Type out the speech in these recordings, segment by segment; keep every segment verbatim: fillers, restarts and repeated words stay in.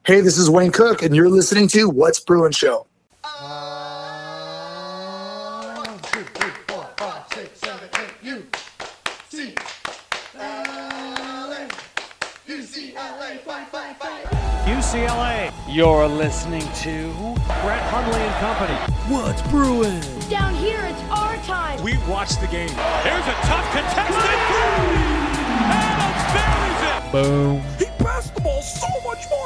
Hey, this is Wayne Cook, and you're listening to What's Brewing Show. One, two, three, four, five, six, seven, eight, U C L A, U C L A, fight, fight, fight. U C L A. You're listening to Brett Hundley and Company. What's brewing? Down here, it's our time. We watch the game. Here's a tough contested three. Adams buries it. Boom. He passed the ball so much more.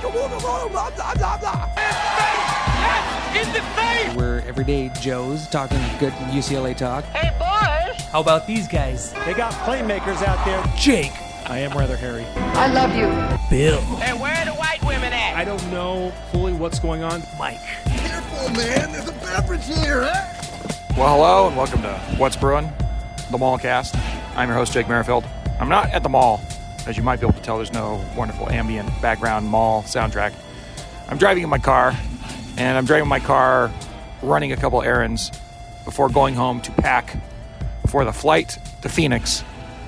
In the face. We're everyday Joes talking good U C L A talk. Hey, boys. How about these guys? They got playmakers out there. Jake. I am rather hairy. I love you. Bill. Hey, where are the white women at? I don't know fully what's going on. Mike. Careful, man. There's a beverage here, huh? Well, hello, and welcome to What's Brewing, the Mallcast. I'm your host, Jake Merrifield. I'm not at the mall. As you might be able to tell, there's no wonderful ambient background mall soundtrack. I'm driving in my car, and I'm driving my car running a couple errands before going home to pack for the flight to Phoenix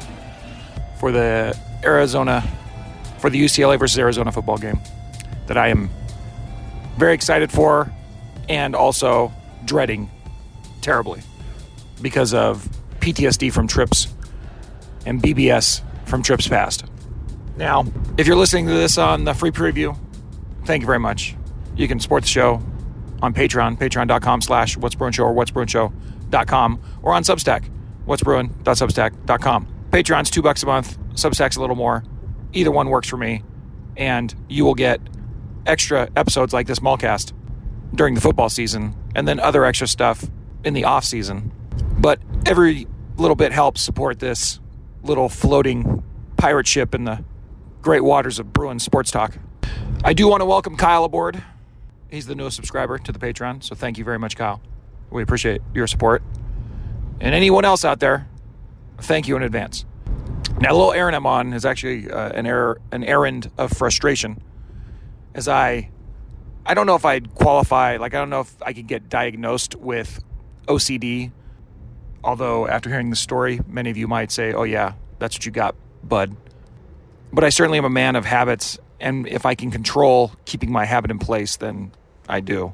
for the Arizona, for the U C L A versus Arizona football game that I am very excited for and also dreading terribly because of P T S D from trips and B B S from trips past. Now, if you're listening to this on the free preview, thank you very much. You can support the show on Patreon, patreon.com slash What's Brewing Show or what's brewing show dot com, or on Substack, what's brewing dot substack dot com. Patreon's two bucks a month, Substack's a little more. Either one works for me, and you will get extra episodes like this Mallcast during the football season, and then other extra stuff in the off season. But every little bit helps support this little floating pirate ship in the great waters of Bruin Sports Talk. I do want to welcome Kyle aboard. He's the newest subscriber to the Patreon, so thank you very much, Kyle. We appreciate your support. And anyone else out there, thank you in advance. Now, the little errand I'm on is actually uh, an, er- an errand of frustration, as I, I don't know if I'd qualify, like I don't know if I could get diagnosed with O C D, although after hearing the story, many of you might say, oh yeah, that's what you got, bud. But I certainly am a man of habits, and if I can control keeping my habit in place, then I do.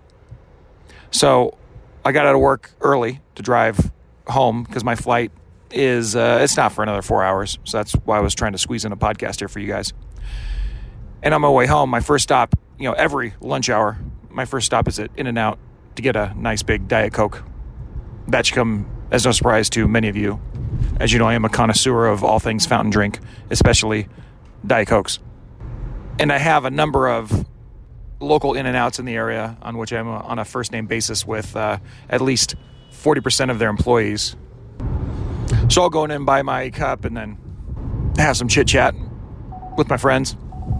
So I got out of work early to drive home because my flight is, uh, it's not for another four hours. So that's why I was trying to squeeze in a podcast here for you guys. And on my way home, my first stop, you know, every lunch hour, my first stop is at In-N-Out to get a nice big Diet Coke. That should come as no surprise to many of you. As you know, I am a connoisseur of all things fountain drink, especially Diet Cokes. And I have a number of local In-N-Outs in the area on which I'm on a first-name basis with uh, at least forty percent of their employees. So I'll go in and buy my cup and then have some chit-chat with my friends,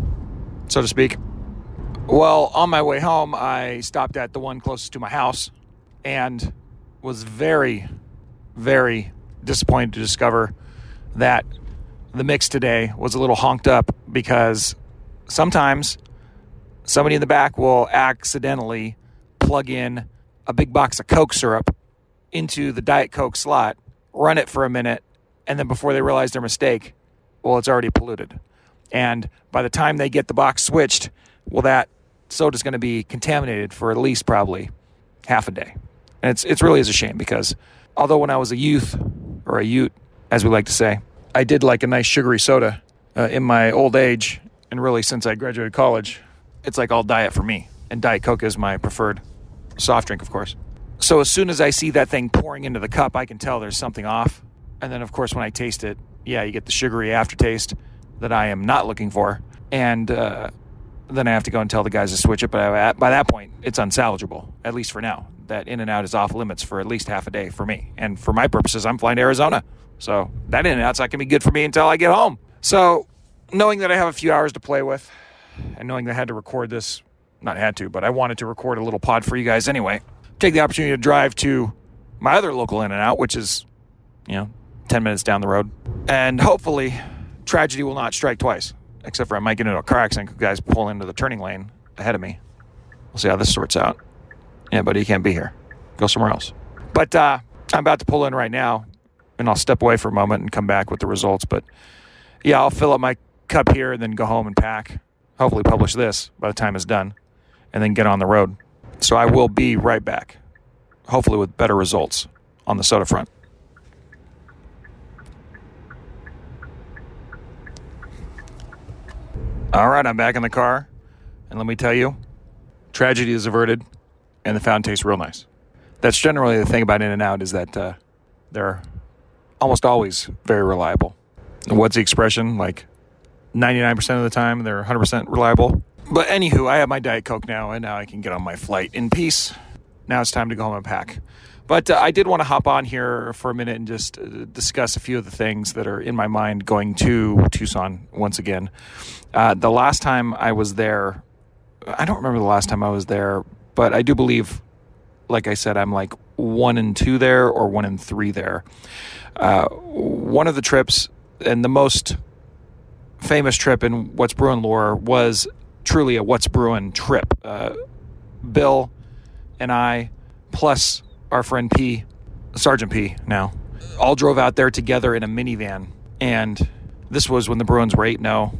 so to speak. Well, on my way home, I stopped at the one closest to my house and was very, very disappointed to discover that the mix today was a little honked up because sometimes somebody in the back will accidentally plug in a big box of Coke syrup into the Diet Coke slot, run it for a minute, and then before they realize their mistake, well, it's already polluted. And by the time they get the box switched, well, that soda's going to be contaminated for at least probably half a day. And it's it's really is a shame because although when I was a youth, or a ute, as we like to say, I did like a nice sugary soda uh, in my old age, and really since I graduated college, it's like all diet for me. And Diet Coke is my preferred soft drink, of course. So as soon as I see that thing pouring into the cup, I can tell there's something off. And then, of course, when I taste it, yeah, you get the sugary aftertaste that I am not looking for. And uh, then I have to go and tell the guys to switch it. But by that point, it's unsalvageable, at least for now. That In-N-Out is off limits for at least half a day for me. And for my purposes, I'm flying to Arizona. So that In-N-Out's not going to be good for me until I get home. So knowing that I have a few hours to play with, and knowing that I had to record this, not had to, but I wanted to record a little pod for you guys anyway, take the opportunity to drive to my other local In-N-Out, which is, you know, ten minutes down the road. And hopefully, tragedy will not strike twice, except for I might get into a car accident because guys pull into the turning lane ahead of me. We'll see how this sorts out. Yeah, buddy, you can't be here. Go somewhere else. But uh, I'm about to pull in right now, and I'll step away for a moment and come back with the results. But yeah, I'll fill up my cup here and then go home and pack. hopefully publish this by the time it's done, and then get on the road. So I will be right back, hopefully with better results on the soda front. All right, I'm back in the car, and let me tell you, tragedy is averted, and the fountain tastes real nice. That's generally the thing about In-N-Out is that uh, they're almost always very reliable. And what's the expression? Like ninety-nine percent of the time, they're one hundred percent reliable. But anywho, I have my Diet Coke now, and now I can get on my flight in peace. Now it's time to go home and pack. But uh, I did want to hop on here for a minute and just uh, discuss a few of the things that are in my mind going to Tucson once again. Uh, the last time I was there, I don't remember the last time I was there, but I do believe, like I said, I'm like one and two there or one and three there. Uh, one of the trips, and the most famous trip in What's Brewing lore, was truly a What's Brewing trip. Uh, Bill and I, plus our friend P, Sergeant P now, all drove out there together in a minivan. And this was when the Bruins were eight and oh.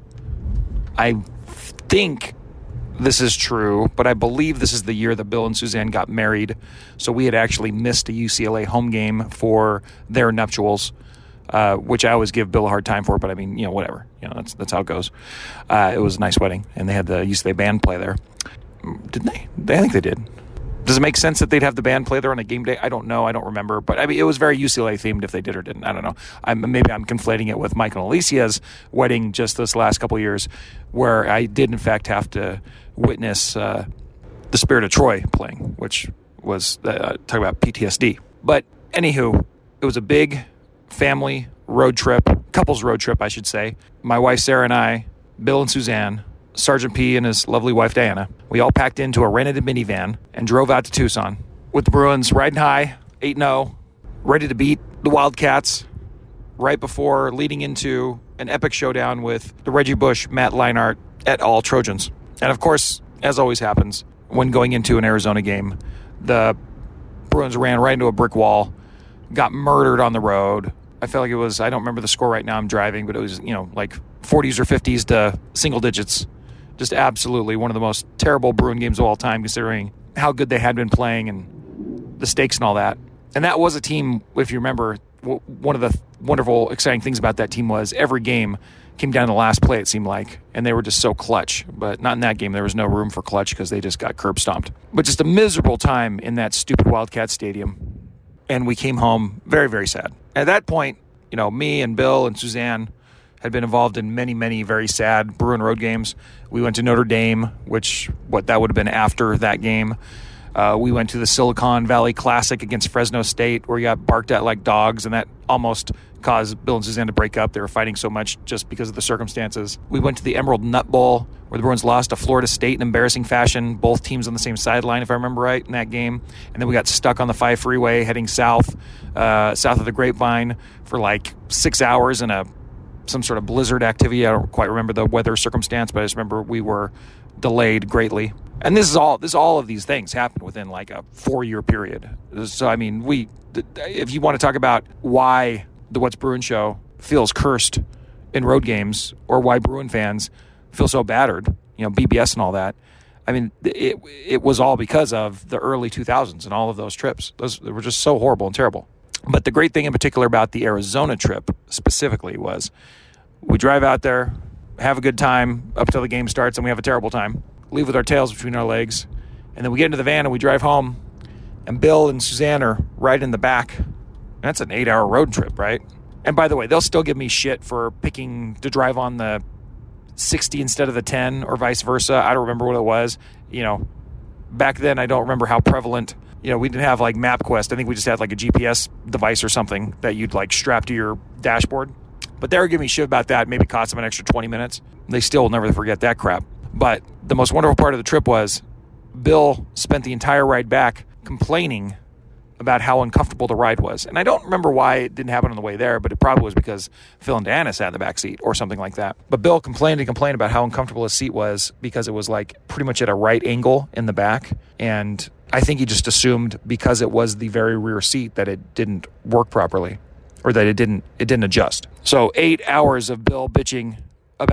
I think this is true, but I believe this is the year that Bill and Suzanne got married. So we had actually missed a U C L A home game for their nuptials, uh, which I always give Bill a hard time for, but I mean, you know, whatever. You know, that's that's how it goes. Uh, it was a nice wedding, and they had the U C L A band play there. Didn't they? they? I think they did. Does it make sense that they'd have the band play there on a game day? I don't know. I don't remember. But I mean, it was very U C L A themed if they did or didn't. I don't know. I'm, maybe I'm conflating it with Mike and Alicia's wedding just this last couple of years, where I did, in fact, have to witness uh, the Spirit of Troy playing, which was, uh, talk about P T S D. But anywho, it was a big family road trip, couples road trip, I should say. My wife, Sarah, and I, Bill and Suzanne, Sergeant P and his lovely wife, Diana, we all packed into a rented minivan and drove out to Tucson with the Bruins riding high, eight and oh, ready to beat the Wildcats right before leading into an epic showdown with the Reggie Bush, Matt Leinart et al. Trojans. And of course, as always happens, when going into an Arizona game, the Bruins ran right into a brick wall, got murdered on the road. I felt like it was, I don't remember the score right now, I'm driving, but it was, you know, like forties or fifties to single digits. Just absolutely one of the most terrible Bruin games of all time, considering how good they had been playing and the stakes and all that. And that was a team, if you remember, w- one of the wonderful, exciting things about that team was every game came down to the last play, it seemed like, and they were just so clutch. But not in that game. There was no room for clutch because they just got curb stomped. But just a miserable time in that stupid Wildcat Stadium. And we came home very, very sad. At that point, you know, me and Bill and Suzanne had been involved in many, many very sad Bruin road games. We went to Notre Dame, which, what, that would have been after that game. Uh, we went to the Silicon Valley Classic against Fresno State, where we got barked at like dogs, and that almost caused Bill and Suzanne to break up. They were fighting so much just because of the circumstances. We went to the Emerald Nut Bowl, where the Bruins lost to Florida State in embarrassing fashion, both teams on the same sideline, if I remember right, in that game. And then we got stuck on the five freeway heading south, uh, south of the Grapevine for like six hours in a some sort of blizzard activity. I don't quite remember the weather circumstance, but I just remember we were delayed greatly. And this is all this all of these things happened within like a four-year period. So, I mean, we if you want to talk about why the What's Bruin show feels cursed in road games, or why Bruin fans feel so battered, you know, B B S and all that, I mean, it it was all because of the early two thousands and all of those trips. Those they were just so horrible and terrible. But the great thing in particular about the Arizona trip specifically was we drive out there, have a good time up until the game starts, and we have a terrible time. Leave with our tails between our legs. And then we get into the van and we drive home, and Bill and Suzanne are right in the back. That's an eight-hour road trip, right? And by the way, they'll still give me shit for picking to drive on the sixty instead of the ten, or vice versa. I don't remember what it was. You know, back then I don't remember how prevalent. You know, we didn't have like MapQuest. I think we just had like a G P S device or something that you'd like strap to your dashboard. But they were giving me shit about that. Maybe cost them an extra twenty minutes. They still will never forget that crap. But the most wonderful part of the trip was Bill spent the entire ride back complaining about how uncomfortable the ride was. And I don't remember why it didn't happen on the way there, but it probably was because Phil and Diana sat in the back seat or something like that. But Bill complained and complained about how uncomfortable his seat was because it was like pretty much at a right angle in the back. And I think he just assumed because it was the very rear seat that it didn't work properly, or that it didn't it didn't adjust. So eight hours of Bill bitching about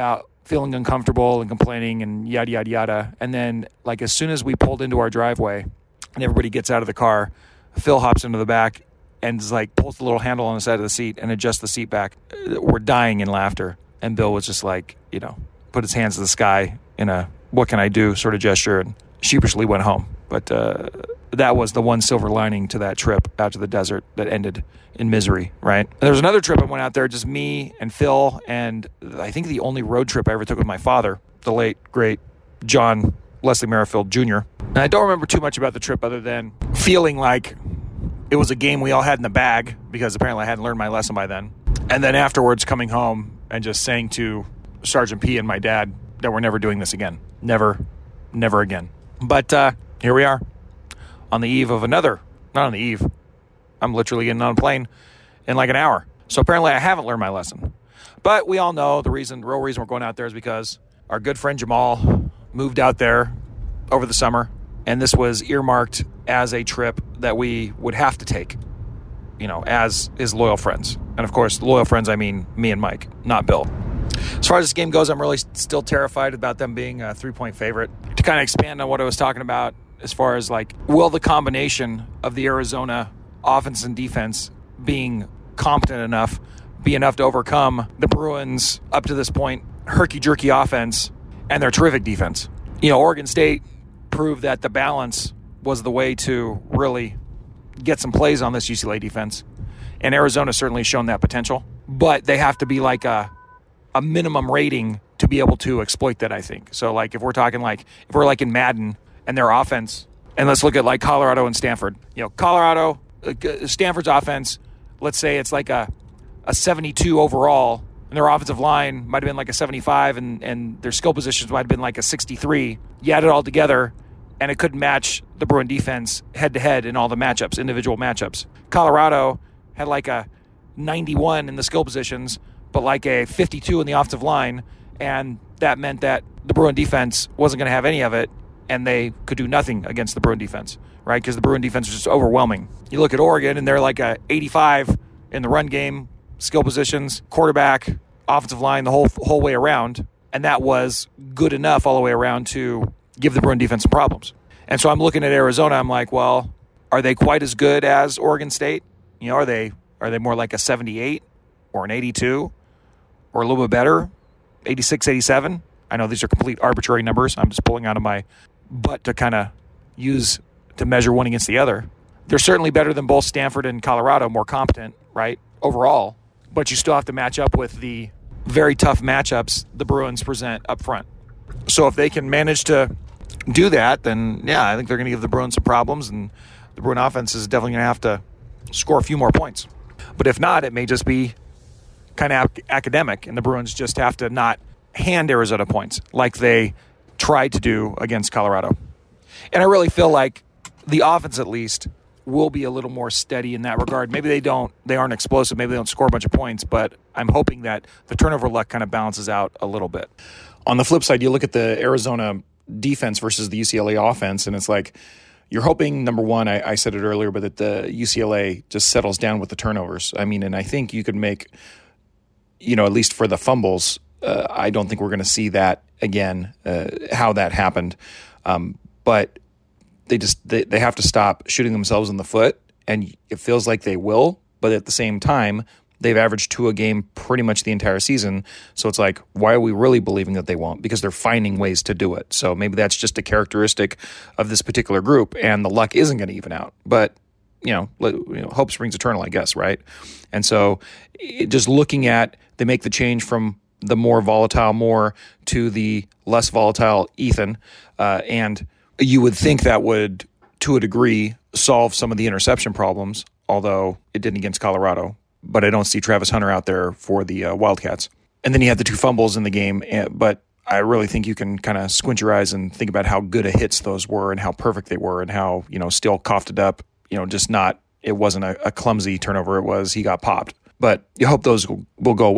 feeling uncomfortable and complaining and yada, yada, yada. And then, like, as soon as we pulled into our driveway and everybody gets out of the car, Phil hops into the back and is like, pulls the little handle on the side of the seat and adjusts the seat back. We're dying in laughter. And Bill was just like, you know, put his hands to the sky in a what can I do sort of gesture and sheepishly went home. But uh, that was the one silver lining to that trip out to the desert that ended in misery, right? And there was another trip I went out there, just me and Phil, and I think the only road trip I ever took with my father, the late, great John Leslie Merrifield Junior And I don't remember too much about the trip other than feeling like it was a game we all had in the bag because apparently I hadn't learned my lesson by then. And then afterwards coming home and just saying to Sergeant P and my dad that we're never doing this again. Never, never again. But uh, here we are on the eve of another, not on the eve. I'm literally getting on a plane in like an hour. So apparently I haven't learned my lesson. But we all know the reason, the real reason we're going out there is because our good friend Jamal moved out there over the summer. And this was earmarked as a trip that we would have to take, you know, as his loyal friends. And of course, loyal friends, I mean me and Mike, not Bill. As far as this game goes, I'm really still terrified about them being a three-point favorite. To kind of expand on what I was talking about as far as like, will the combination of the Arizona offense and defense being competent enough be enough to overcome the Bruins up to this point herky-jerky offense and their terrific defense? You know, Oregon State proved that the balance was the way to really get some plays on this U C L A defense. And Arizona certainly shown that potential. But they have to be like a a minimum rating to be able to exploit that, I think. So, like, if we're talking like, if we're like in Madden and their offense, and let's look at like Colorado and Stanford. You know, Colorado, uh, Stanford's offense, let's say it's like a, a seventy-two overall, and their offensive line might have been like a seventy-five, and, and their skill positions might have been like a sixty-three. You add it all together, and it couldn't match the Bruin defense head-to-head in all the matchups, individual matchups. Colorado had like a ninety-one in the skill positions, but like a fifty-two in the offensive line, and that meant that the Bruin defense wasn't going to have any of it, and they could do nothing against the Bruin defense, right? Because the Bruin defense was just overwhelming. You look at Oregon, and they're like a eighty-five in the run game, skill positions, quarterback, offensive line, the whole whole way around, and that was good enough all the way around to give the Bruin defense some problems. And so I'm looking at Arizona, I'm like, well, are they quite as good as Oregon State? You know, are they are they more like a seventy-eight or an eighty-two or a little bit better, eighty-six, eighty-seven? I know these are complete arbitrary numbers. I'm just pulling out of my butt to kind of use to measure one against the other. They're certainly better than both Stanford and Colorado, more competent, right, overall. But you still have to match up with the very tough matchups the Bruins present up front. So if they can manage to do that, then, yeah, I think they're going to give the Bruins some problems, and the Bruin offense is definitely going to have to score a few more points. But if not, it may just be kind of ac- academic, and the Bruins just have to not hand Arizona points like they tried to do against Colorado. And I really feel like the offense, at least, will be a little more steady in that regard. Maybe they don't, they aren't explosive, maybe they don't score a bunch of points, but I'm hoping that the turnover luck kind of balances out a little bit. On the flip side, you look at the Arizona defense versus the U C L A offense, and it's like, you're hoping, number one, I, I said it earlier, but that the U C L A just settles down with the turnovers. I mean, and I think you could make, you know, at least for the fumbles, uh, I don't think we're going to see that again, uh, how that happened. Um, but they just, they, they have to stop shooting themselves in the foot, and it feels like they will, but at the same time, they've averaged two a game pretty much the entire season. So it's like, why are we really believing that they won't? Because they're finding ways to do it. So maybe that's just a characteristic of this particular group, and the luck isn't going to even out. But, you know, you know, hope springs eternal, I guess, right? And so it, just looking at, they make the change from the more volatile Moore to the less volatile Ethan, uh, and you would think that would, to a degree, solve some of the interception problems, although it didn't against Colorado. But I don't see Travis Hunter out there for the uh, Wildcats. And then you have the two fumbles in the game, but I really think you can kind of squint your eyes and think about how good a hits those were and how perfect they were and how, you know, Steele coughed it up, you know, just not, it wasn't a, a clumsy turnover, it was he got popped. But you hope those will, will go away.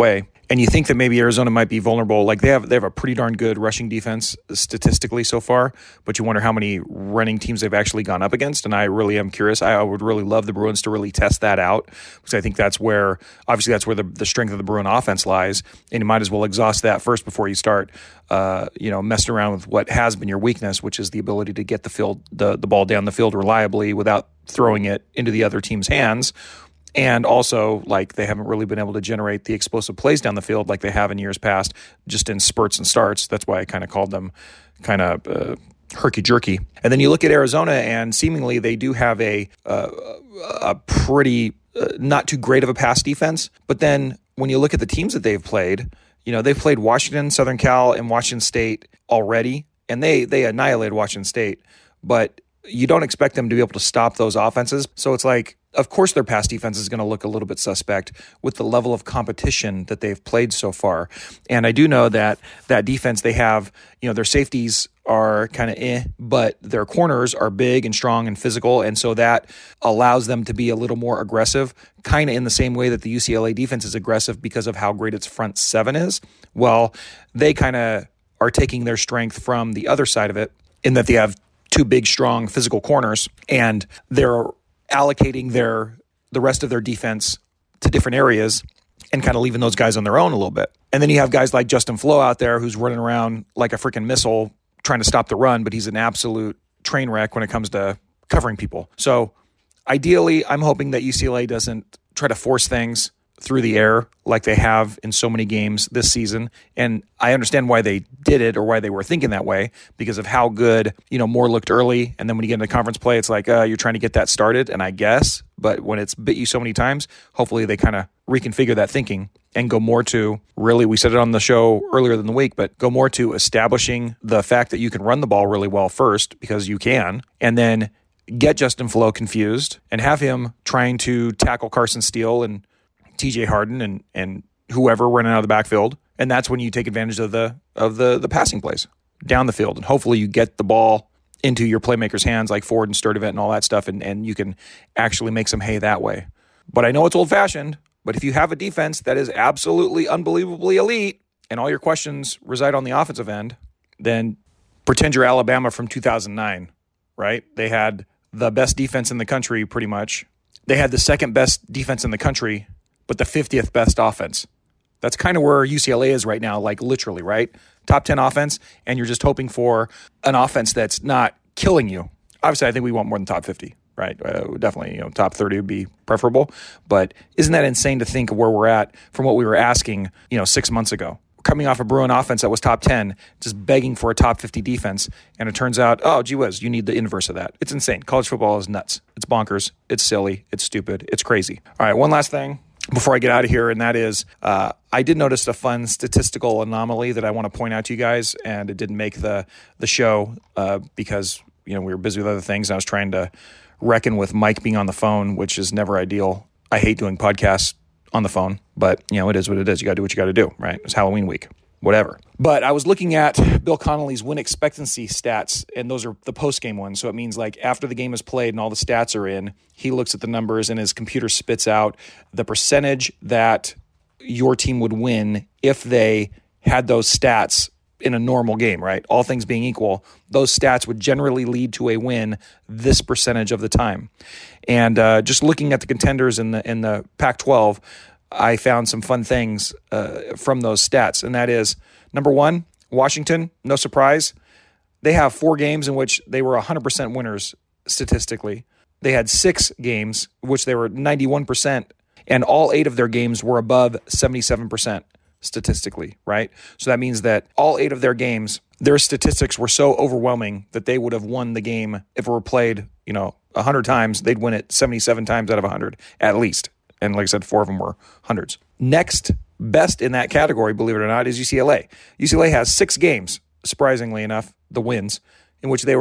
and you think that maybe Arizona might be vulnerable. Like they have they have a pretty darn good rushing defense statistically so far, but you wonder how many running teams they've actually gone up against. And I really am curious. I would really love the Bruins to really test that out, because I think that's where, obviously that's where the, the strength of the Bruin offense lies, and you might as well exhaust that first before you start uh, you know, messing around with what has been your weakness, which is the ability to get the field the, the ball down the field reliably without throwing it into the other team's hands. And also, like, they haven't really been able to generate the explosive plays down the field like they have in years past, just in spurts and starts. That's why I kind of called them kind of uh, herky-jerky. And then you look at Arizona, and seemingly they do have a, uh, a pretty uh, not too great of a pass defense. But then when you look at the teams that they've played, you know, they've played Washington, Southern Cal, and Washington State already, and they they annihilated Washington State. But you don't expect them to be able to stop those offenses. So it's like, of course, their pass defense is going to look a little bit suspect with the level of competition that they've played so far. And I do know that that defense, they have, you know, their safeties are kind of eh, but their corners are big and strong and physical. And so that allows them to be a little more aggressive, kind of in the same way that the U C L A defense is aggressive because of how great its front seven is. Well, they kind of are taking their strength from the other side of it, in that they have two big, strong physical corners, and they're allocating their the rest of their defense to different areas and kind of leaving those guys on their own a little bit. And then you have guys like Justin Flo out there who's running around like a freaking missile trying to stop the run, but he's an absolute train wreck when it comes to covering people. So ideally, I'm hoping that U C L A doesn't try to force things through the air like they have in so many games this season. And I understand why they did it, or why they were thinking that way, because of how good, you know, Moore looked early. And then when you get into conference play, it's like, uh, you're trying to get that started. And I guess, but when it's bit you so many times, hopefully they kind of reconfigure that thinking and go more to, really, we said it on the show earlier in the week, but go more to establishing the fact that you can run the ball really well first, because you can, and then get Justin Flo confused and have him trying to tackle Carson Steele and T J Harden and and whoever running out of the backfield. And that's when you take advantage of the of the the passing plays down the field. And hopefully you get the ball into your playmakers' hands like Ford and Sturdivant and all that stuff, and, and you can actually make some hay that way. But I know it's old-fashioned, but if you have a defense that is absolutely unbelievably elite and all your questions reside on the offensive end, then pretend you're Alabama from two thousand nine, right? They had the best defense in the country pretty much. They had the second best defense in the country, but the fiftieth best offense. That's kind of where U C L A is right now, like literally, right? Top ten offense, and you're just hoping for an offense that's not killing you. Obviously, I think we want more than top fifty, right? Uh, definitely, you know, top thirty would be preferable. But isn't that insane to think of where we're at from what we were asking, you know, six months ago? Coming off a Bruin offense that was top ten, just begging for a top fifty defense, and it turns out, oh, gee whiz, you need the inverse of that. It's insane. College football is nuts. It's bonkers. It's silly. It's stupid. It's crazy. All right, one last thing before I get out of here, and that is uh, I did notice a fun statistical anomaly that I want to point out to you guys, and it didn't make the the show uh, because you know we were busy with other things. And I was trying to reckon with Mike being on the phone, which is never ideal. I hate doing podcasts on the phone, but you know it is what it is. You got to do what you got to do, right? It's Halloween week. Whatever. But I was looking at Bill Connolly's win expectancy stats, and those are the post-game ones. So it means like after the game is played and all the stats are in, he looks at the numbers and his computer spits out the percentage that your team would win if they had those stats in a normal game, right? All things being equal, those stats would generally lead to a win this percentage of the time. And uh, just looking at the contenders in the in the Pac twelve, I found some fun things uh, from those stats, and that is, number one, Washington, no surprise. They have four games in which they were one hundred percent winners statistically. They had six games in which they were ninety-one percent, and all eight of their games were above seventy-seven percent statistically, right? So that means that all eight of their games, their statistics were so overwhelming that they would have won the game if it were played, you know, one hundred times. They'd win it seventy-seven times out of one hundred, at least. And like I said, four of them were hundreds. Next best in that category, believe it or not, is U C L A. U C L A has six games, surprisingly enough, the wins, in which they were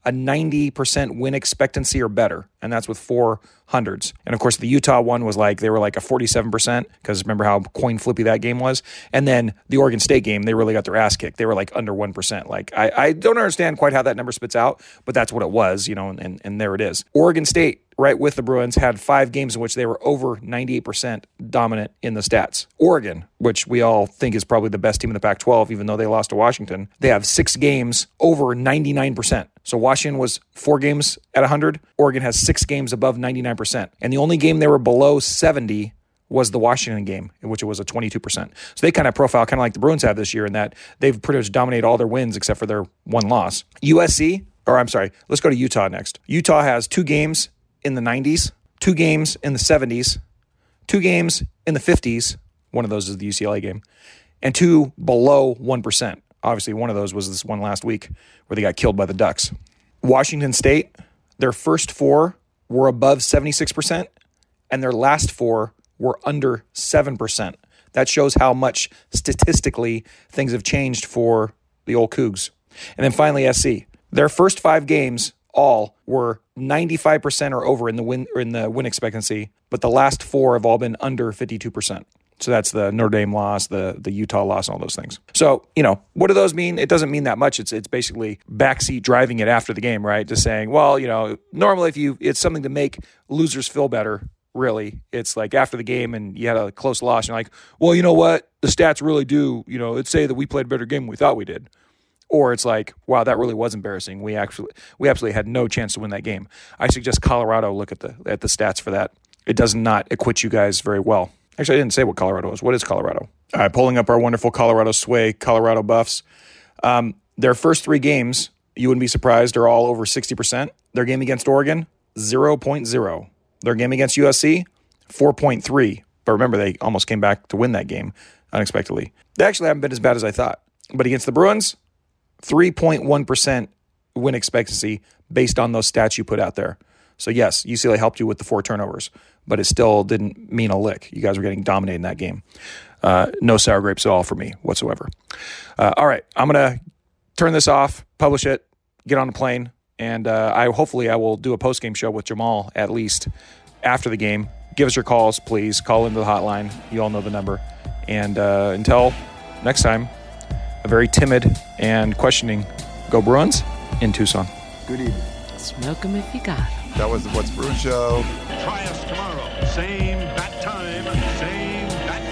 a ninety percent win expectancy or better, and that's with four hundreds. And of course, the Utah one was like, they were like a forty-seven percent, because remember how coin flippy that game was? And then the Oregon State game, they really got their ass kicked. They were like under one percent. Like, I, I don't understand quite how that number spits out, but that's what it was, you know, and, and there it is. Oregon State, right with the Bruins, had five games in which they were over ninety-eight percent dominant in the stats. Oregon, which we all think is probably the best team in the Pac twelve, even though they lost to Washington, they have six games over ninety-nine percent. So Washington was four games at one hundred. Oregon has six games above ninety-nine percent. And the only game they were below seventy was the Washington game, in which it was a twenty-two percent. So they kind of profile kind of like the Bruins have this year in that they've pretty much dominated all their wins except for their one loss. U S C, or I'm sorry, let's go to Utah next. Utah has two games in the nineties, two games in the seventies, two games in the fifties. One of those is the U C L A game, and two below one percent. Obviously, one of those was this one last week where they got killed by the Ducks. Washington State, their first four were above seventy-six percent, and their last four were under seven percent. That shows how much statistically things have changed for the old Cougs. And then finally, S C. Their first five games all were ninety-five percent or over in the win or in the win expectancy, but the last four have all been under fifty-two percent. So that's the Notre Dame loss, the the Utah loss, and all those things. So, you know, what do those mean? It doesn't mean that much. It's it's basically backseat driving it after the game, right? Just saying, well, you know, normally if you, it's something to make losers feel better, really. It's like after the game and you had a close loss, and you're like, well, you know what? The stats really do, you know, it'd say that we played a better game than we thought we did. Or it's like, wow, that really was embarrassing. We actually, we absolutely had no chance to win that game. I suggest Colorado look at the at the stats for that. It does not acquit you guys very well. Actually, I didn't say what Colorado is. What is Colorado? All right, pulling up our wonderful Colorado Sway, Colorado Buffs. Um, their first three games, you wouldn't be surprised, are all over sixty percent. Their game against Oregon, zero point zero. Their game against U S C, four point three. But remember, they almost came back to win that game unexpectedly. They actually haven't been as bad as I thought. But against the Bruins, three point one percent win expectancy based on those stats you put out there. So yes, U C L A helped you with the four turnovers, but it still didn't mean a lick. You guys were getting dominated in that game. Uh, no sour grapes at all for me whatsoever. Uh, all right, I'm going to turn this off, publish it, get on a plane, and uh, I hopefully I will do a post-game show with Jamal at least after the game. Give us your calls, please. Call into the hotline. You all know the number. And uh, until next time, a very timid and questioning Go Bruins in Tucson. Good evening. Smoke 'em if you got 'em. That was the What's Brewing Show. Try us tomorrow. Same bat time, same bat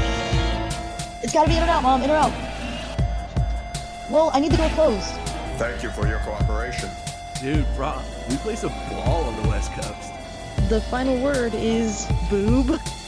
channel. It's gotta be in or out, Mom. In or out. Well, I need the door closed. Thank you for your cooperation. Dude, Rob, we play some ball on the West Coast. The final word is boob.